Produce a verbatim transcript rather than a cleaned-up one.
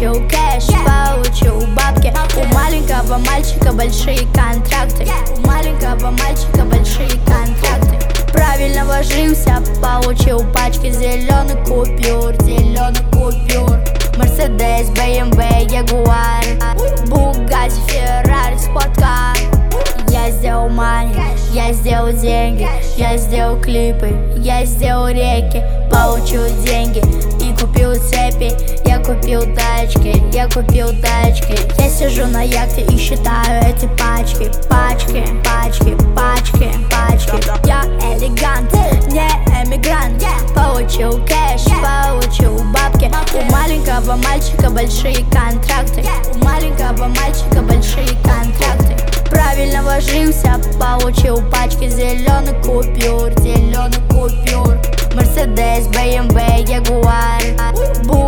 Получил кэш, получил бабки. У маленького мальчика большие контракты. У маленького мальчика большие контракты. Правильно вложился, получил пачки зеленых купюр, зеленых купюр. Мерседес, бэ эм вэ, Ягуар, Бугатти, Феррари, спорткар. Я сделал мани, я сделал деньги, я сделал клипы, я сделал реки. Получил деньги и купил цепи, я купил тачки, я купил тачки. Я сижу на яхте и считаю эти пачки, пачки, пачки, пачки, пачки. Я элегант, не эмигрант. Получил кэш, получил бабки. У маленького мальчика большие контракты. У маленького мальчика большие контракты. Правильно вложился, получил пачки зеленых купюр, зеленых купюр. Мерседес, бэ эм вэ, Ягуар,